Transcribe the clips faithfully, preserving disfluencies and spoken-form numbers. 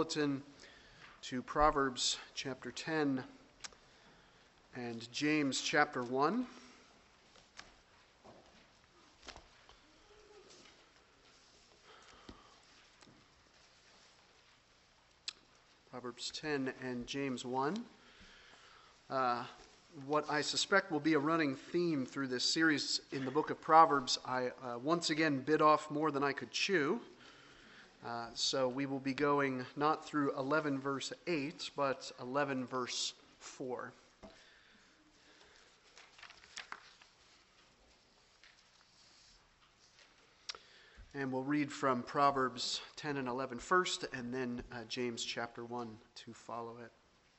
bulletin to Proverbs chapter ten and James chapter one. Proverbs ten and James one. Uh, what I suspect will be a running theme through this series in the book of Proverbs, I uh, once again bit off more than I could chew. Uh, so we will be going not through eleven verse eight, but eleven verse four. And we'll read from Proverbs ten and eleven first, and then uh, James chapter one to follow it.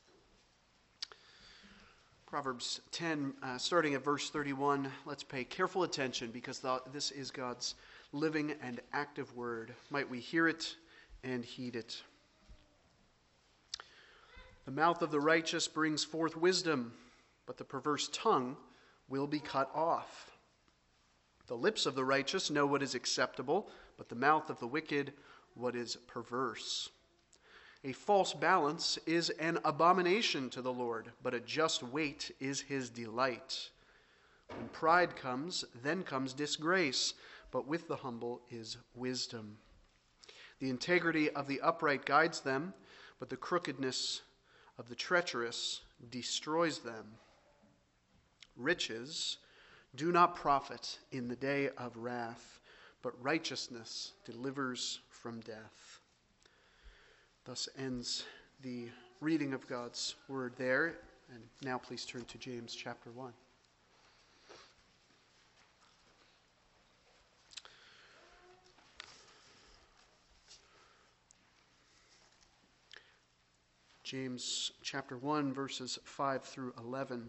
Proverbs ten, uh, starting at verse thirty-one, let's pay careful attention because the, this is God's living and active word. Might we hear it and heed it. The mouth of the righteous brings forth wisdom, but the perverse tongue will be cut off. The lips of the righteous know what is acceptable, but the mouth of the wicked what is perverse. A false balance is an abomination to the Lord, but a just weight is his delight. When pride comes, then comes disgrace, but with the humble is wisdom. The integrity of the upright guides them, but the crookedness of the treacherous destroys them. Riches do not profit in the day of wrath, but righteousness delivers from death. Thus ends the reading of God's word there. And now please turn to James chapter one. James chapter one, verses five through eleven.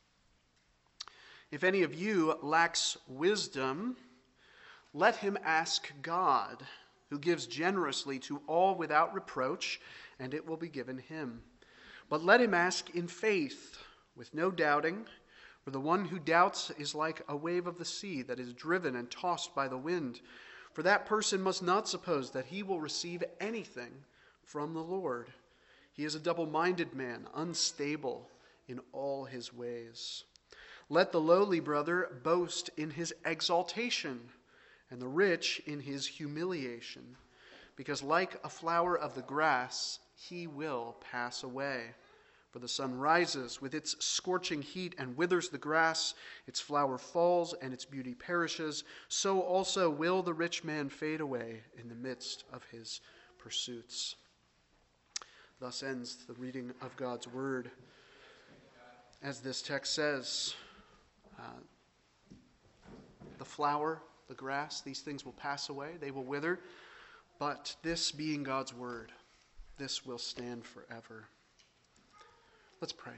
If any of you lacks wisdom, let him ask God, who gives generously to all without reproach, and it will be given him. But let him ask in faith, with no doubting, for the one who doubts is like a wave of the sea that is driven and tossed by the wind. For that person must not suppose that he will receive anything from the Lord. He is a double-minded man, unstable in all his ways. Let the lowly brother boast in his exaltation, and the rich in his humiliation, because like a flower of the grass, he will pass away. For the sun rises with its scorching heat and withers the grass, its flower falls and its beauty perishes, so also will the rich man fade away in the midst of his pursuits. Thus ends the reading of God's word. As this text says, uh, the flower, the grass, these things will pass away, they will wither, but this being God's word, this will stand forever. Let's pray.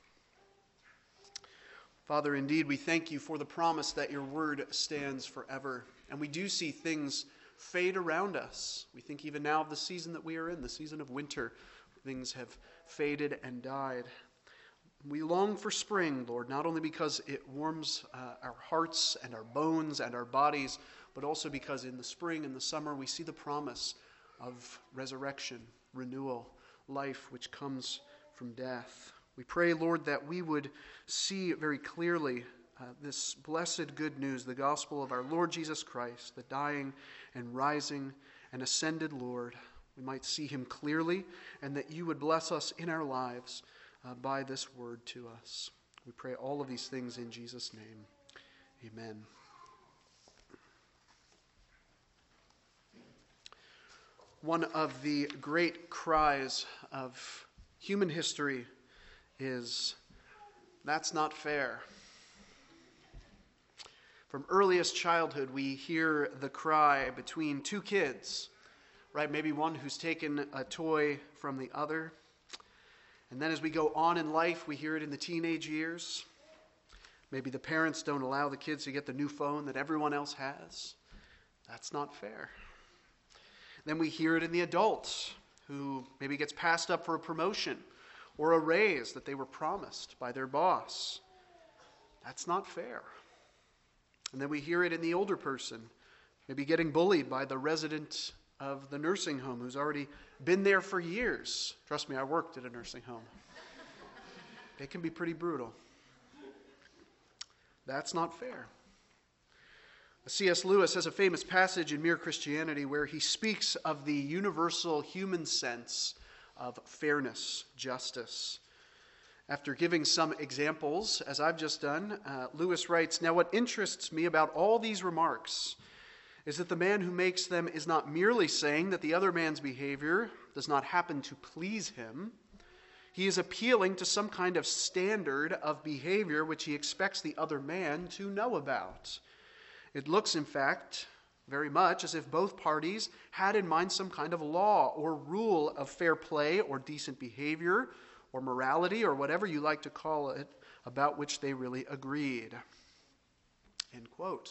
Father, indeed, we thank you for the promise that your word stands forever, and we do see things fade around us. We think even now of the season that we are in, the season of winter. Things have faded and died. We long for spring, Lord, not only because it warms uh, our hearts and our bones and our bodies, but also because in the spring and the summer we see the promise of resurrection, renewal, life which comes from death. We pray, Lord, that we would see very clearly uh, this blessed good news, the gospel of our Lord Jesus Christ, the dying and rising and ascended Lord. We might see him clearly, and that you would bless us in our lives Uh, by this word to us. We pray all of these things in Jesus' name. Amen. One of the great cries of human history is, "That's not fair." From earliest childhood, we hear the cry between two kids, right? Maybe one who's taken a toy from the other. And then as we go on in life, we hear it in the teenage years. Maybe the parents don't allow the kids to get the new phone that everyone else has. That's not fair. Then we hear it in the adults who maybe gets passed up for a promotion or a raise that they were promised by their boss. That's not fair. And then we hear it in the older person, maybe getting bullied by the resident of the nursing home who's already been there for years. Trust me, I worked at a nursing home. They can be pretty brutal. That's not fair. C S Lewis has a famous passage in Mere Christianity where he speaks of the universal human sense of fairness, justice. After giving some examples, as I've just done, uh, Lewis writes, "Now what interests me about all these remarks is that the man who makes them is not merely saying that the other man's behavior does not happen to please him. He is appealing to some kind of standard of behavior which he expects the other man to know about. It looks, in fact, very much as if both parties had in mind some kind of law or rule of fair play or decent behavior or morality or whatever you like to call it, about which they really agreed." End quote.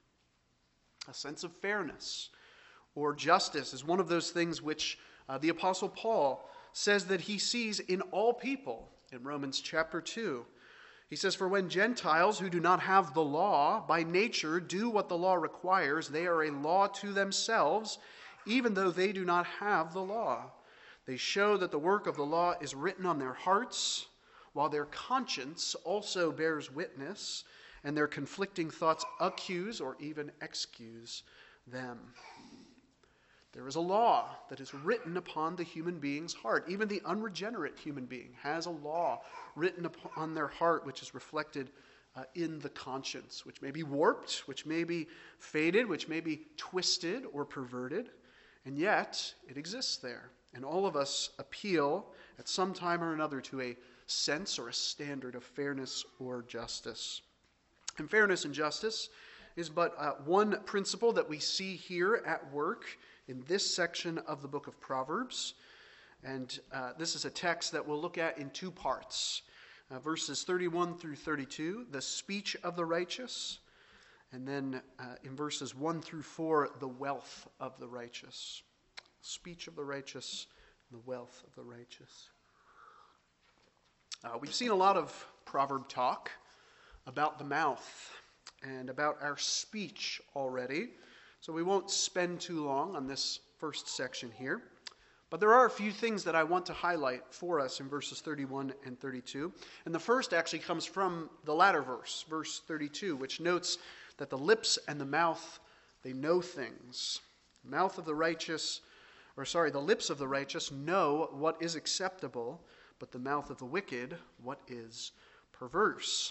A sense of fairness or justice is one of those things which uh, the Apostle Paul says that he sees in all people in Romans chapter two. He says, "For when Gentiles who do not have the law by nature do what the law requires, they are a law to themselves, even though they do not have the law. They show that the work of the law is written on their hearts, while their conscience also bears witness, and their conflicting thoughts accuse or even excuse them." There is a law that is written upon the human being's heart. Even the unregenerate human being has a law written upon their heart which is reflected uh, in the conscience, which may be warped, which may be faded, which may be twisted or perverted, and yet it exists there. And all of us appeal at some time or another to a sense or a standard of fairness or justice. And fairness and justice is but uh, one principle that we see here at work in this section of the book of Proverbs. And uh, this is a text that we'll look at in two parts. Uh, verses thirty-one through thirty-two, the speech of the righteous. And then uh, in verses one through four, the wealth of the righteous. Speech of the righteous, and the wealth of the righteous. Uh, we've seen a lot of proverb talk about the mouth and about our speech already, so we won't spend too long on this first section here. But there are a few things that I want to highlight for us in verses thirty-one and thirty-two. And the first actually comes from the latter verse, verse thirty-two, which notes that the lips and the mouth, they know things. The mouth of the righteous Or sorry, the lips of the righteous know what is acceptable, but the mouth of the wicked, what is perverse.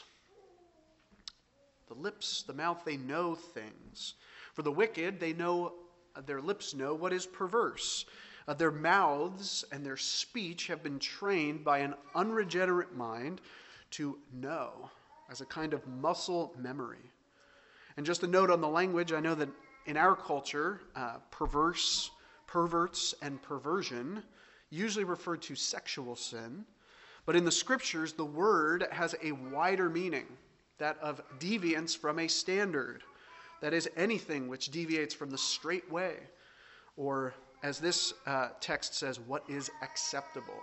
The lips, the mouth, they know things. For the wicked, they know, their lips know what is perverse. Uh, their mouths and their speech have been trained by an unregenerate mind to know, as a kind of muscle memory. And just a note on the language, I know that in our culture, uh, perverse, perverts, and perversion usually refer to sexual sin. But in the scriptures, the word has a wider meaning, that of deviance from a standard. That is, anything which deviates from the straight way, or as this uh, text says, what is acceptable.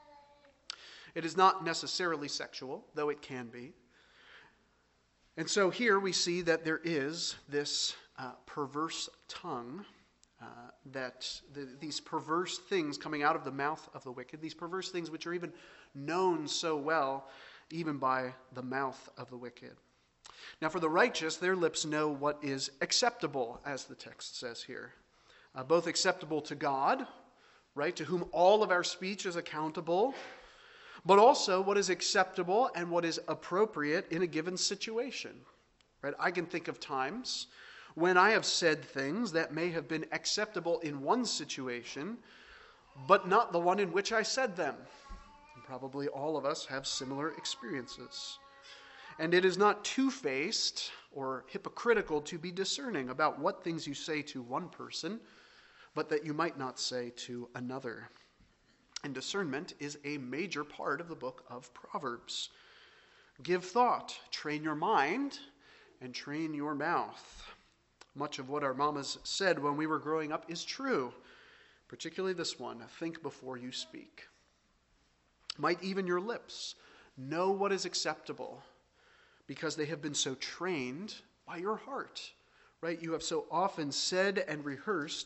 It is not necessarily sexual, though it can be. And so here we see that there is this uh, perverse tongue, uh, that the, these perverse things coming out of the mouth of the wicked, these perverse things which are even known so well, even by the mouth of the wicked. Now for the righteous, their lips know what is acceptable, as the text says here. Uh, both acceptable to God, right, to whom all of our speech is accountable, but also what is acceptable and what is appropriate in a given situation. Right? I can think of times when I have said things that may have been acceptable in one situation, but not the one in which I said them. And probably all of us have similar experiences. And it is not two-faced or hypocritical to be discerning about what things you say to one person, but that you might not say to another. And discernment is a major part of the book of Proverbs. Give thought, train your mind, and train your mouth. Much of what our mamas said when we were growing up is true, particularly this one, think before you speak. Might even your lips know what is acceptable, because they have been so trained by your heart, right? You have so often said and rehearsed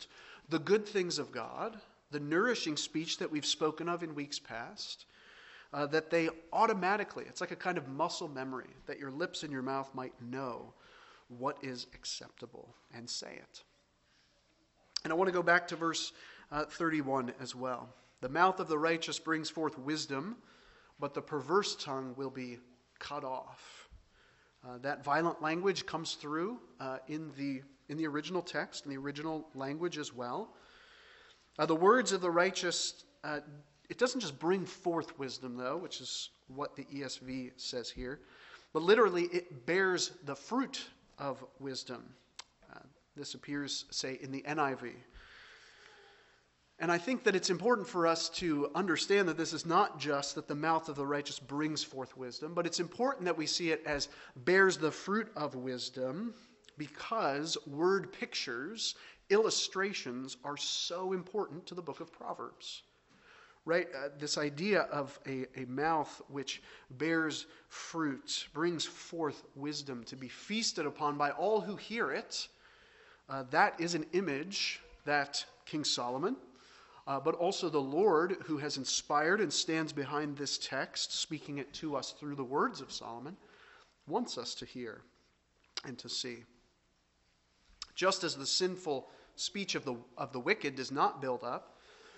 the good things of God, the nourishing speech that we've spoken of in weeks past, uh, that they automatically, it's like a kind of muscle memory, that your lips and your mouth might know what is acceptable and say it. And I want to go back to verse uh, thirty-one as well. The mouth of the righteous brings forth wisdom, but the perverse tongue will be cut off. Uh, that violent language comes through uh, in the in the original text, in the original language as well. Uh, the words of the righteous, uh, it doesn't just bring forth wisdom, though, which is what the E S V says here, but literally it bears the fruit of wisdom. Uh, this appears, say, in the N I V. And I think that it's important for us to understand that this is not just that the mouth of the righteous brings forth wisdom, but it's important that we see it as bears the fruit of wisdom, because word pictures, illustrations are so important to the book of Proverbs. Right? Uh, this idea of a, a mouth which bears fruit, brings forth wisdom to be feasted upon by all who hear it, uh, that is an image that King Solomon, Uh, but also the Lord, who has inspired and stands behind this text, speaking it to us through the words of Solomon, wants us to hear and to see. Just as the sinful speech of the, of the wicked does not build up,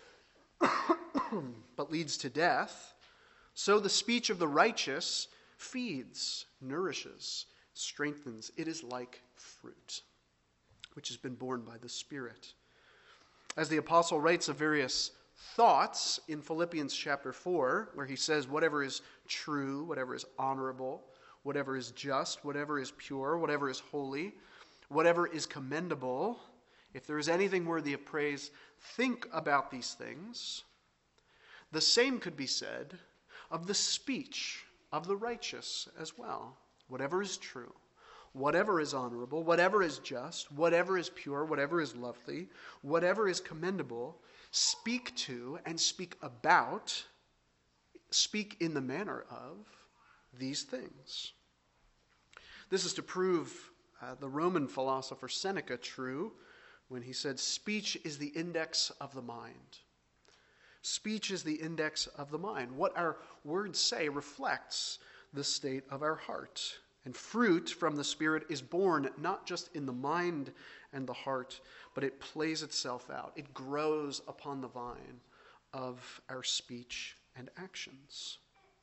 but leads to death, so the speech of the righteous feeds, nourishes, strengthens. It is like fruit, which has been borne by the Spirit. As the apostle writes of various thoughts in Philippians chapter four, where he says whatever is true, whatever is honorable, whatever is just, whatever is pure, whatever is holy, whatever is commendable, if there is anything worthy of praise, think about these things. The same could be said of the speech of the righteous as well. Whatever is true, whatever is honorable, whatever is just, whatever is pure, whatever is lovely, whatever is commendable, speak to and speak about, speak in the manner of these things. This is to prove uh, the Roman philosopher Seneca true when he said, speech is the index of the mind. Speech is the index of the mind. What our words say reflects the state of our heart. And fruit from the Spirit is born not just in the mind and the heart, but it plays itself out. It grows upon the vine of our speech and actions.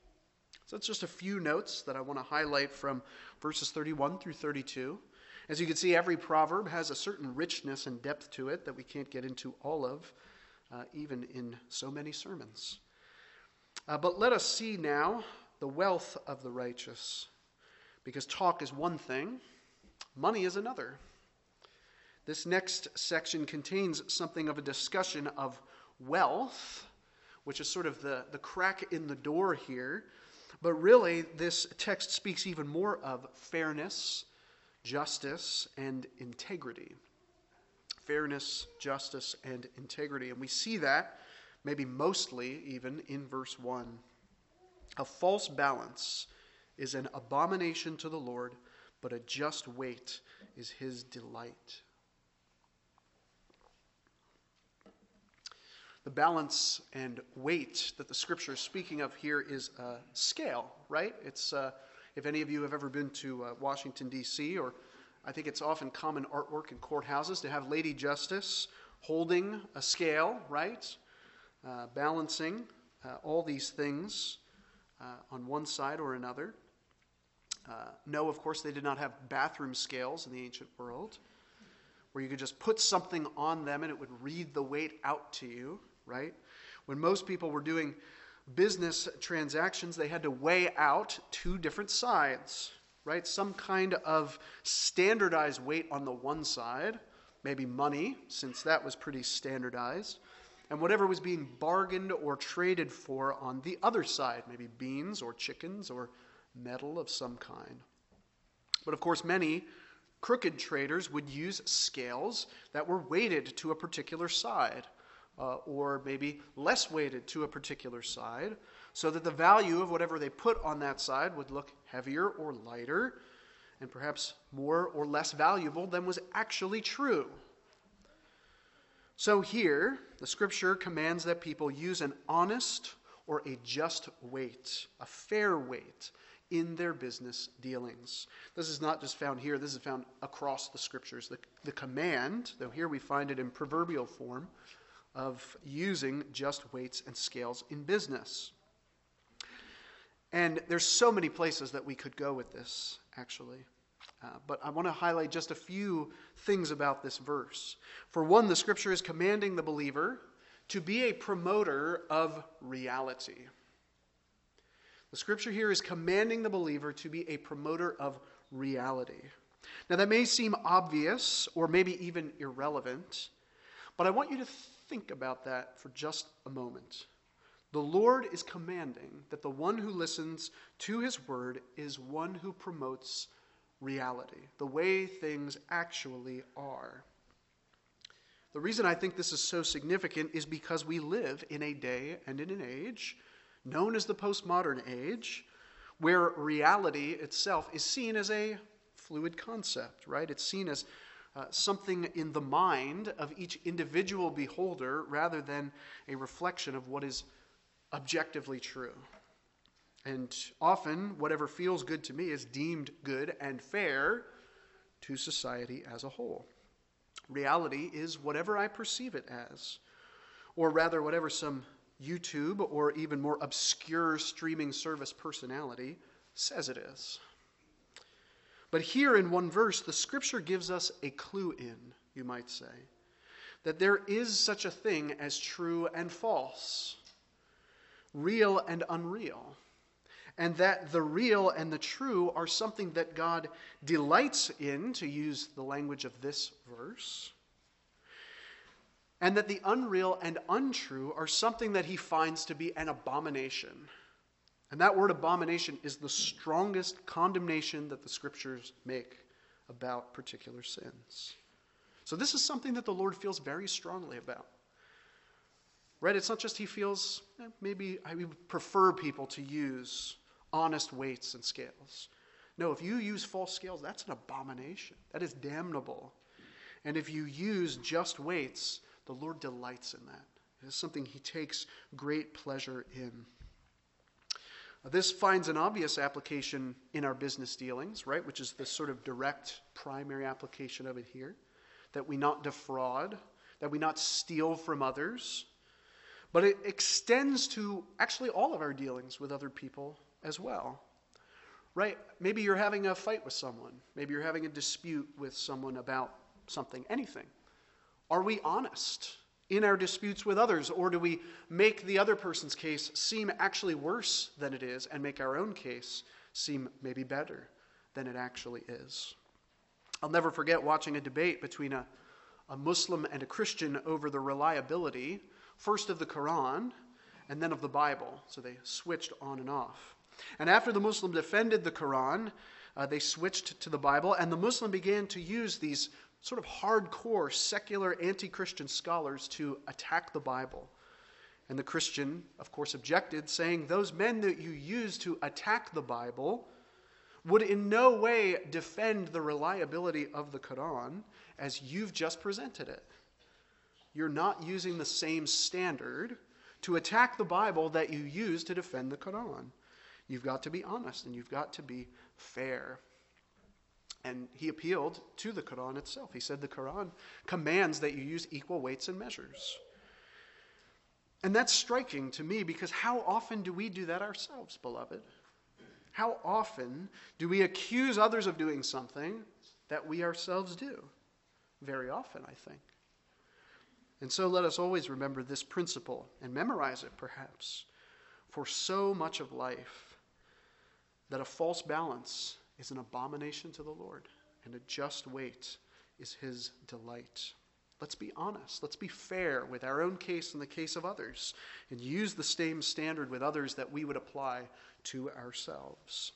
So that's just a few notes that I want to highlight from verses thirty-one through thirty-two. As you can see, every proverb has a certain richness and depth to it that we can't get into all of, uh, even in so many sermons. Uh, but let us see now the wealth of the righteous. Because talk is one thing, money is another. This next section contains something of a discussion of wealth, which is sort of the, the crack in the door here. But really, this text speaks even more of fairness, justice, and integrity. Fairness, justice, and integrity. And we see that, maybe mostly even, in verse one. A false balance is an abomination to the Lord, but a just weight is his delight. The balance and weight that the Scripture is speaking of here is a scale, right? It's uh, if any of you have ever been to uh, Washington, D C, or I think it's often common artwork in courthouses to have Lady Justice holding a scale, right? Uh, balancing uh, all these things uh, on one side or another. Uh, no, of course, they did not have bathroom scales in the ancient world, where you could just put something on them and it would read the weight out to you, right? When most people were doing business transactions, they had to weigh out two different sides, right? Some kind of standardized weight on the one side, maybe money, since that was pretty standardized, and whatever was being bargained or traded for on the other side, maybe beans or chickens or metal of some kind. But of course, many crooked traders would use scales that were weighted to a particular side, uh, or maybe less weighted to a particular side, so that the value of whatever they put on that side would look heavier or lighter, and perhaps more or less valuable than was actually true. So here, the scripture commands that people use an honest or a just weight, a fair weight, in their business dealings. This is not just found here, this is found across the scriptures. The, the command, though here we find it in proverbial form, of using just weights and scales in business. And there's so many places that we could go with this, actually. Uh, but I want to highlight just a few things about this verse. For one, the scripture is commanding the believer to be a promoter of reality. The scripture here is commanding the believer to be a promoter of reality. Now that may seem obvious or maybe even irrelevant, but I want you to think about that for just a moment. The Lord is commanding that the one who listens to his word is one who promotes reality, the way things actually are. The reason I think this is so significant is because we live in a day and in an age known as the postmodern age, where reality itself is seen as a fluid concept, right? It's seen as uh, something in the mind of each individual beholder rather than a reflection of what is objectively true. And often, whatever feels good to me is deemed good and fair to society as a whole. Reality is whatever I perceive it as, or rather whatever some YouTube or even more obscure streaming service personality says it is. But here in one verse, the scripture gives us a clue in, you might say, that there is such a thing as true and false, real and unreal, and that the real and the true are something that God delights in, to use the language of this verse, and that the unreal and untrue are something that he finds to be an abomination. And that word abomination is the strongest condemnation that the scriptures make about particular sins. So this is something that the Lord feels very strongly about. Right? It's not just he feels, eh, maybe I would prefer people to use honest weights and scales. No, if you use false scales, that's an abomination. That is damnable. And if you use just weights, the Lord delights in that. It is something he takes great pleasure in. This finds an obvious application in our business dealings, right, which is the sort of direct primary application of it here, that we not defraud, that we not steal from others. But it extends to actually all of our dealings with other people as well, right? Maybe you're having a fight with someone. Maybe you're having a dispute with someone about something, anything. Are we honest in our disputes with others, or do we make the other person's case seem actually worse than it is and make our own case seem maybe better than it actually is? I'll never forget watching a debate between a, a Muslim and a Christian over the reliability, first of the Quran and then of the Bible. So they switched on and off. And after the Muslim defended the Quran, uh, they switched to the Bible, and the Muslim began to use these sort of hardcore, secular, anti-Christian scholars to attack the Bible. And the Christian, of course, objected, saying those men that you use to attack the Bible would in no way defend the reliability of the Quran as you've just presented it. You're not using the same standard to attack the Bible that you use to defend the Quran. You've got to be honest and you've got to be fair. And he appealed to the Quran itself. He said the Quran commands that you use equal weights and measures. And that's striking to me, because how often do we do that ourselves, beloved? How often do we accuse others of doing something that we ourselves do? Very often, I think. And so let us always remember this principle and memorize it, perhaps, for so much of life, that a false balance is an abomination to the Lord, and a just weight is his delight. Let's be honest. Let's be fair with our own case and the case of others, and use the same standard with others that we would apply to ourselves.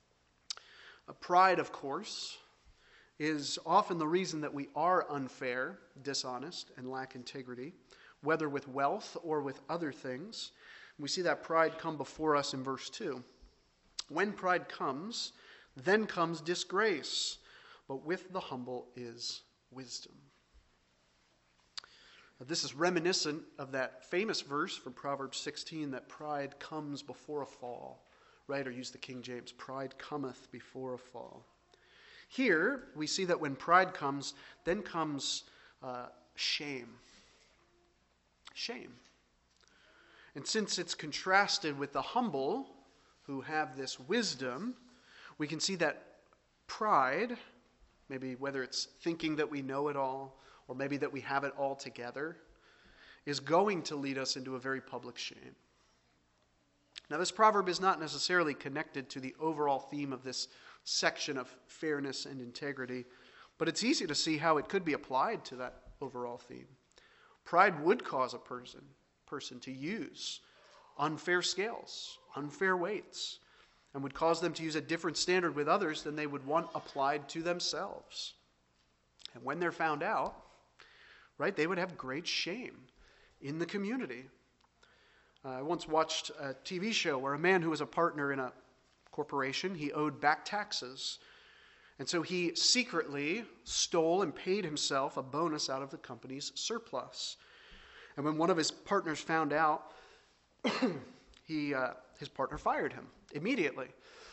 Uh, pride, of course, is often the reason that we are unfair, dishonest, and lack integrity, whether with wealth or with other things. We see that pride come before us in verse two. When pride comes, then comes disgrace, but with the humble is wisdom. This is reminiscent of that famous verse from Proverbs sixteen that pride comes before a fall, right? Or use the King James, pride cometh before a fall. Here, we see that when pride comes, then comes uh, shame. Shame. And since it's contrasted with the humble who have this wisdom, we can see that pride, maybe whether it's thinking that we know it all, or maybe that we have it all together, is going to lead us into a very public shame. Now, this proverb is not necessarily connected to the overall theme of this section of fairness and integrity, but it's easy to see how it could be applied to that overall theme. Pride would cause a person, person to use unfair scales, unfair weights, and would cause them to use a different standard with others than they would want applied to themselves. And when they're found out, right, they would have great shame in the community. Uh, I once watched a T V show where a man who was a partner in a corporation, he owed back taxes. And so he secretly stole and paid himself a bonus out of the company's surplus. And when one of his partners found out, he uh, his partner fired him immediately.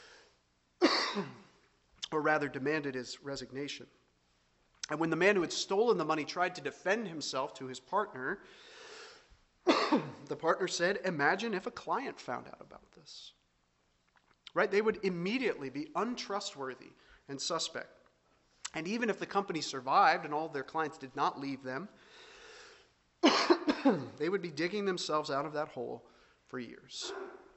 Or rather demanded his resignation. And when the man who had stolen the money tried to defend himself to his partner, the partner said, imagine if a client found out about this. Right? They would immediately be untrustworthy and suspect. And even if the company survived and all of their clients did not leave them, they would be digging themselves out of that hole for years.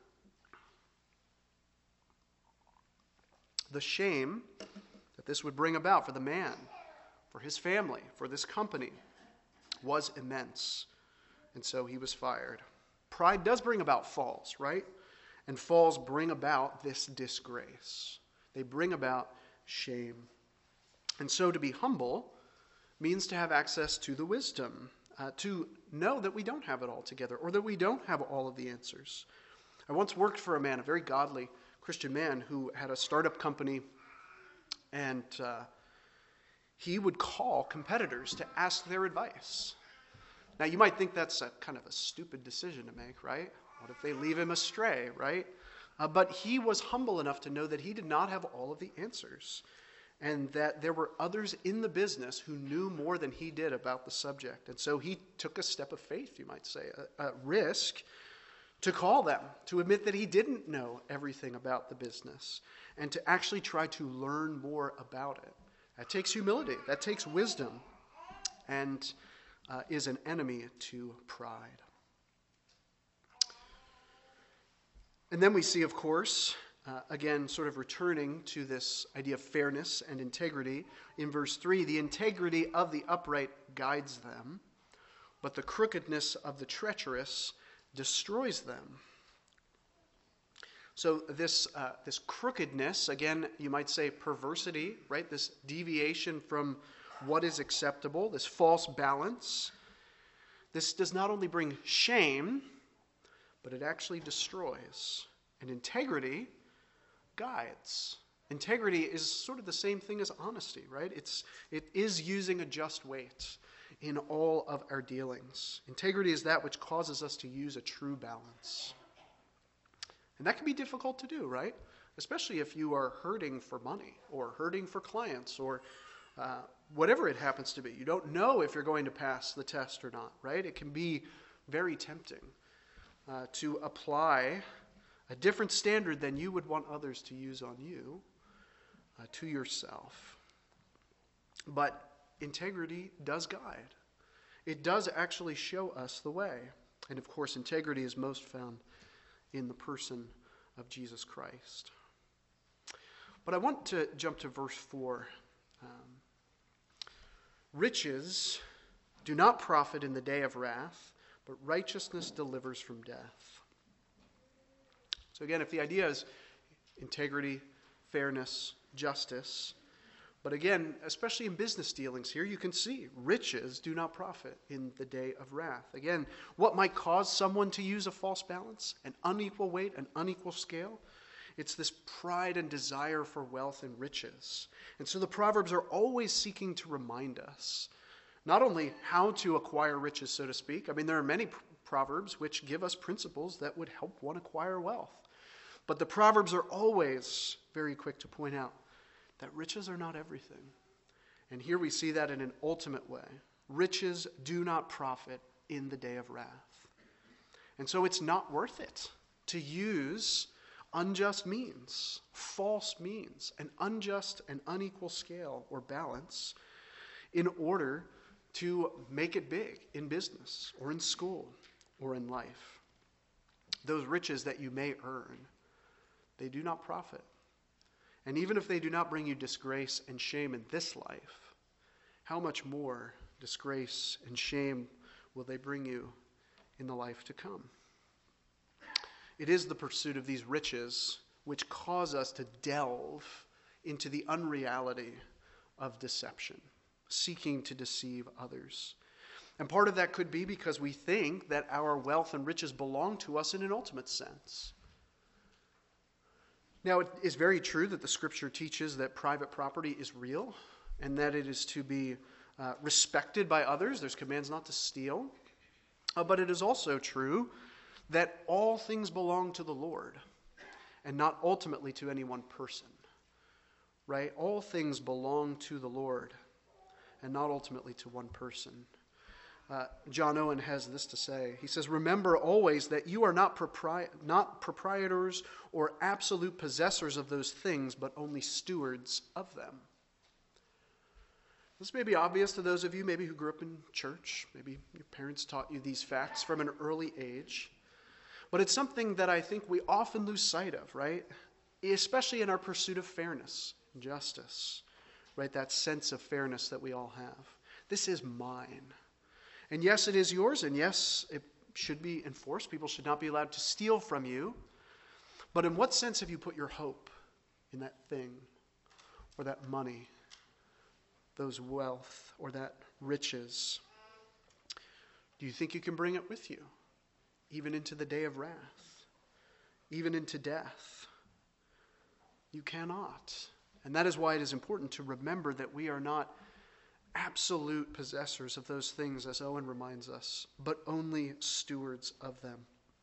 The shame that this would bring about for the man, for his family, for this company, was immense. And so he was fired. Pride does bring about falls, right? And falls bring about this disgrace. They bring about shame. And so to be humble means to have access to the wisdom, uh, to know that we don't have it all together, or that we don't have all of the answers. I once worked for a man, a very godly Christian man, who had a startup company, and uh, he would call competitors to ask their advice. Now, you might think that's a kind of a stupid decision to make, right? What if they leave him astray, right? Uh, but he was humble enough to know that he did not have all of the answers, and that there were others in the business who knew more than he did about the subject. And so he took a step of faith, you might say, a, a risk, to call them, to admit that he didn't know everything about the business, and to actually try to learn more about it. That takes humility. That takes wisdom, and uh, is an enemy to pride. And then we see, of course, uh, again, sort of returning to this idea of fairness and integrity. In verse three, the integrity of the upright guides them, but the crookedness of the treacherous destroys them. So this uh, this crookedness, again, you might say perversity, right? This deviation from what is acceptable, this false balance. This does not only bring shame, but it actually destroys. And integrity guides. Integrity is sort of the same thing as honesty, right? It's it is using a just weight in all of our dealings. Integrity is that which causes us to use a true balance. And that can be difficult to do, right? Especially if you are hurting for money or hurting for clients or uh, whatever it happens to be. You don't know if you're going to pass the test or not, right? It can be very tempting uh, to apply a different standard than you would want others to use on you uh, to yourself. But integrity does guide. It does actually show us the way. And of course, integrity is most found in the person of Jesus Christ. But I want to jump to verse four. Um, Riches do not profit in the day of wrath, but righteousness delivers from death. So again, if the idea is integrity, fairness, justice, but again, especially in business dealings here, you can see riches do not profit in the day of wrath. Again, what might cause someone to use a false balance, an unequal weight, an unequal scale? It's this pride and desire for wealth and riches. And so the Proverbs are always seeking to remind us Not only how to acquire riches, so to speak. I mean, there are many pr- proverbs which give us principles that would help one acquire wealth. But the Proverbs are always very quick to point out that riches are not everything. And here we see that in an ultimate way. Riches do not profit in the day of wrath. And so it's not worth it to use unjust means, false means, an unjust and unequal scale or balance in order to make it big in business or in school or in life. Those riches that you may earn, they do not profit. And even if they do not bring you disgrace and shame in this life, how much more disgrace and shame will they bring you in the life to come? It is the pursuit of these riches which cause us to delve into the unreality of deception, seeking to deceive others. And part of that could be because we think that our wealth and riches belong to us in an ultimate sense. Now, it is very true that the Scripture teaches that private property is real and that it is to be uh, respected by others. There's commands not to steal. Uh, but it is also true that all things belong to the Lord and not ultimately to any one person. Right? All things belong to the Lord and not ultimately to one person. Uh, John Owen has this to say. He says, "Remember always that you are not, propri- not proprietors or absolute possessors of those things, but only stewards of them." This may be obvious to those of you maybe who grew up in church. Maybe your parents taught you these facts from an early age. But it's something that I think we often lose sight of, right? Especially in our pursuit of fairness and justice, right? That sense of fairness that we all have. This is mine. And yes, it is yours, and yes, it should be enforced. People should not be allowed to steal from you. But in what sense have you put your hope in that thing or that money, those wealth or that riches? Do you think you can bring it with you, even into the day of wrath, even into death? You cannot. And that is why it is important to remember that we are not absolute possessors of those things, as Owen reminds us, but only stewards of them.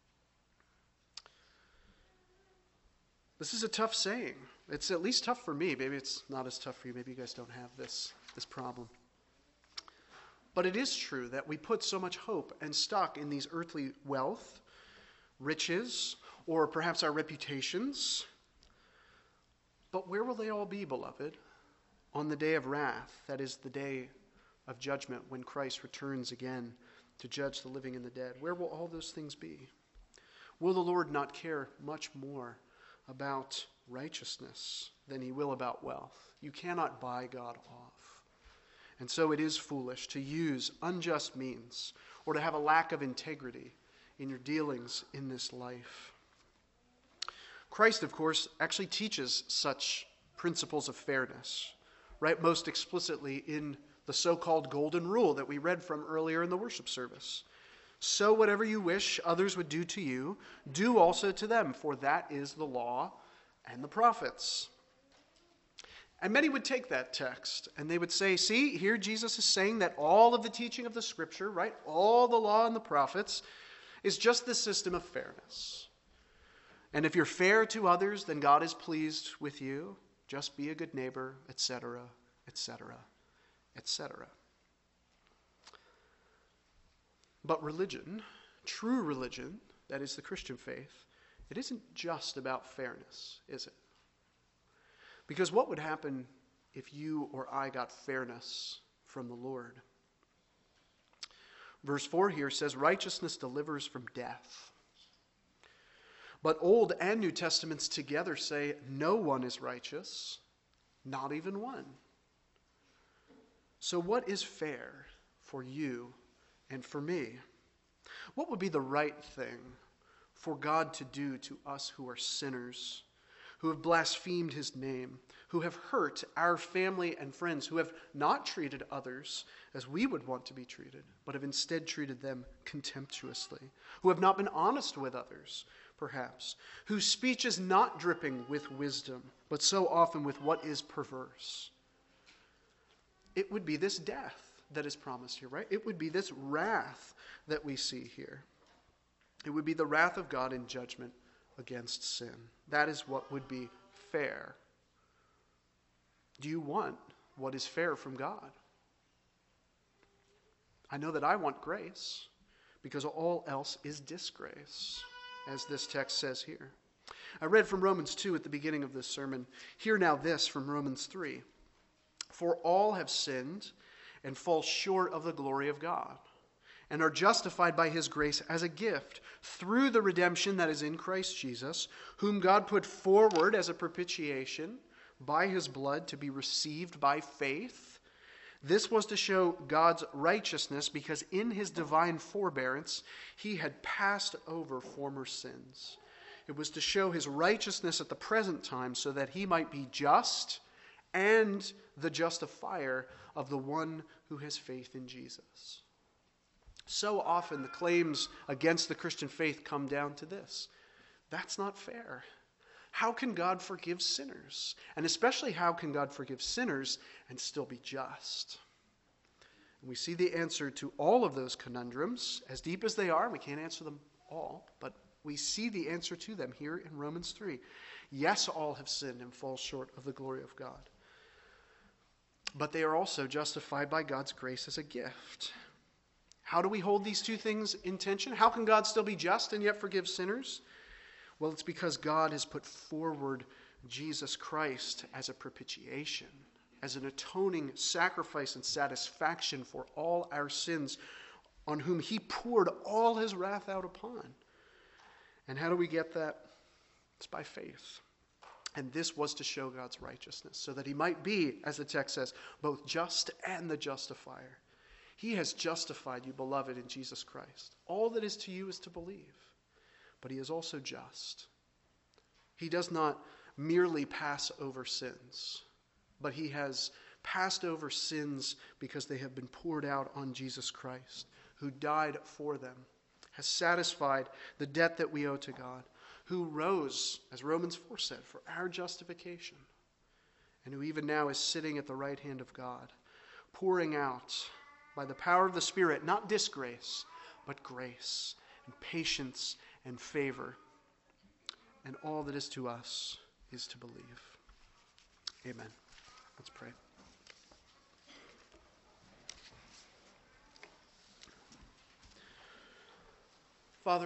This is a tough saying. It's at least tough for me. Maybe it's not as tough for you. Maybe you guys don't have this, this problem. But it is true that we put so much hope and stock in these earthly wealth, riches, or perhaps our reputations. But where will they all be, beloved? On the day of wrath, that is the day of judgment, when Christ returns again to judge the living and the dead. Where will all those things be? Will the Lord not care much more about righteousness than he will about wealth? You cannot buy God off. And so it is foolish to use unjust means or to have a lack of integrity in your dealings in this life. Christ, of course, actually teaches such principles of fairness, right? Most explicitly in the so-called golden rule that we read from earlier in the worship service. So whatever you wish others would do to you, do also to them, for that is the law and the prophets. And many would take that text and they would say, see, here Jesus is saying that all of the teaching of the Scripture, right, all the law and the prophets, is just the system of fairness. And if you're fair to others, then God is pleased with you. Just be a good neighbor, et cetera, et cetera, et cetera. But religion, true religion, that is the Christian faith, it isn't just about fairness, is it? Because what would happen if you or I got fairness from the Lord? Verse four here says, righteousness delivers from death. But Old and New Testaments together say no one is righteous, not even one. So what is fair for you and for me? What would be the right thing for God to do to us who are sinners, who have blasphemed his name, who have hurt our family and friends, who have not treated others as we would want to be treated, but have instead treated them contemptuously, who have not been honest with others, perhaps, whose speech is not dripping with wisdom, but so often with what is perverse? It would be this death that is promised here, right? It would be this wrath that we see here. It would be the wrath of God in judgment against sin. That is what would be fair. Do you want what is fair from God? I know that I want grace, because all else is disgrace, as this text says here. I read from Romans two at the beginning of this sermon. Hear now this from Romans three. For all have sinned and fall short of the glory of God, and are justified by his grace as a gift through the redemption that is in Christ Jesus, whom God put forward as a propitiation by his blood to be received by faith. This was to show God's righteousness, because in his divine forbearance he had passed over former sins. It was to show his righteousness at the present time, so that he might be just and the justifier of the one who has faith in Jesus. So often the claims against the Christian faith come down to this: that's not fair. How can God forgive sinners? And especially, how can God forgive sinners and still be just? And we see the answer to all of those conundrums, as deep as they are. We can't answer them all, but we see the answer to them here in Romans three. Yes, all have sinned and fall short of the glory of God. But they are also justified by God's grace as a gift. How do we hold these two things in tension? How can God still be just and yet forgive sinners? Well, it's because God has put forward Jesus Christ as a propitiation, as an atoning sacrifice and satisfaction for all our sins, on whom he poured all his wrath out upon. And how do we get that? It's by faith. And this was to show God's righteousness, so that he might be, as the text says, both just and the justifier. He has justified you, beloved, in Jesus Christ. All that is to you is to believe. But he is also just. He does not merely pass over sins, but he has passed over sins because they have been poured out on Jesus Christ, who died for them, has satisfied the debt that we owe to God, who rose, as Romans four said, for our justification, and who even now is sitting at the right hand of God, pouring out by the power of the Spirit, not disgrace, but grace and patience and favor. And all that is to us is to believe. Amen. Let's pray.